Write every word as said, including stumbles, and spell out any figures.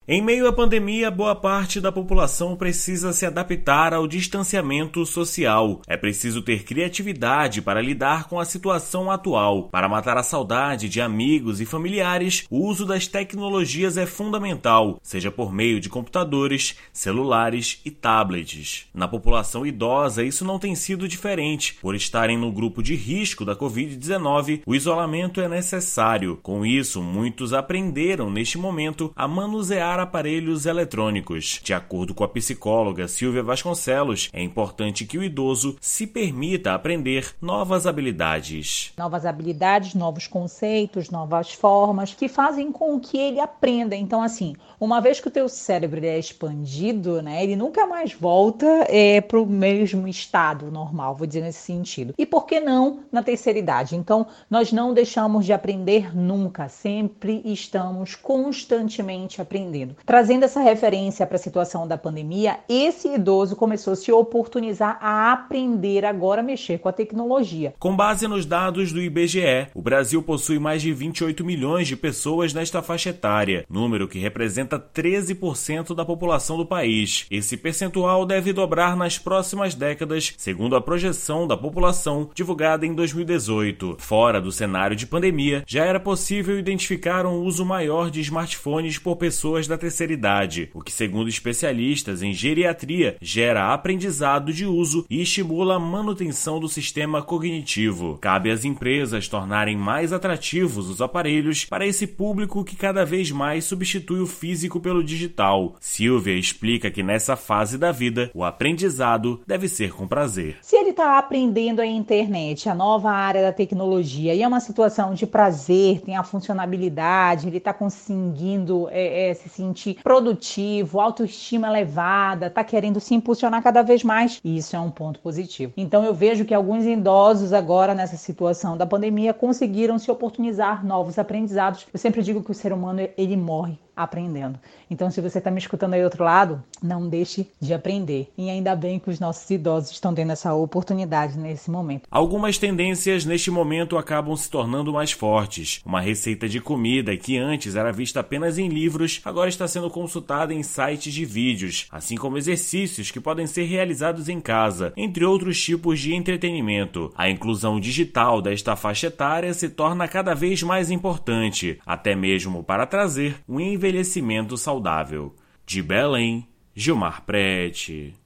Em meio à pandemia, boa parte da população precisa se adaptar ao distanciamento social. É preciso ter criatividade para lidar com a situação atual. Para matar a saudade de amigos e familiares, o uso das tecnologias é fundamental, seja por meio de computadores, celulares e tablets. Na população idosa, isso não tem sido diferente. Por estarem no grupo de risco da covid dezenove, o isolamento é necessário. Com isso, muitos aprenderam neste momento a manusear aparelhos eletrônicos. De acordo com a psicóloga Silvia Vasconcelos, é importante que o idoso se permita aprender novas habilidades. Novas habilidades, novos conceitos, novas formas que fazem com que ele aprenda. Então, assim, uma vez que o teu cérebro é expandido, né, ele nunca mais volta é, para o mesmo estado normal, vou dizer nesse sentido. E por que não na terceira idade? Então, nós não deixamos de aprender nunca, sempre estamos constantemente aprendendo. Trazendo essa referência para a situação da pandemia, esse idoso começou a se oportunizar a aprender agora a mexer com a tecnologia. Com base nos dados do I B G E, o Brasil possui mais de vinte e oito milhões de pessoas nesta faixa etária, número que representa treze por cento da população do país. Esse percentual deve dobrar nas próximas décadas, segundo a projeção da população divulgada em dois mil e dezoito. Fora do cenário de pandemia, já era possível identificar um uso maior de smartphones por pessoas da terceira idade, o que, segundo especialistas em geriatria, gera aprendizado de uso e estimula a manutenção do sistema cognitivo. Cabe às empresas tornarem mais atrativos os aparelhos para esse público que cada vez mais substitui o físico pelo digital. Silvia explica que nessa fase da vida, o aprendizado deve ser com prazer. Se ele está aprendendo a internet, a nova área da tecnologia, e é uma situação de prazer, tem a funcionalidade, ele está conseguindo é, é, se sentir produtivo, autoestima elevada, está querendo se impulsionar cada vez mais, e isso é um ponto positivo. Então eu vejo que alguns idosos agora nessa situação da pandemia conseguiram se oportunizar novos aprendizados. Eu sempre digo que o ser humano ele morre aprendendo. Então, se você está me escutando aí do outro lado, não deixe de aprender. E ainda bem que os nossos idosos estão tendo essa oportunidade nesse momento. Algumas tendências neste momento acabam se tornando mais fortes. Uma receita de comida que antes era vista apenas em livros, agora está sendo consultada em sites de vídeos, assim como exercícios que podem ser realizados em casa, entre outros tipos de entretenimento. A inclusão digital desta faixa etária se torna cada vez mais importante, até mesmo para trazer um envelhecimento saudável. De Belém, Gilmar Prete.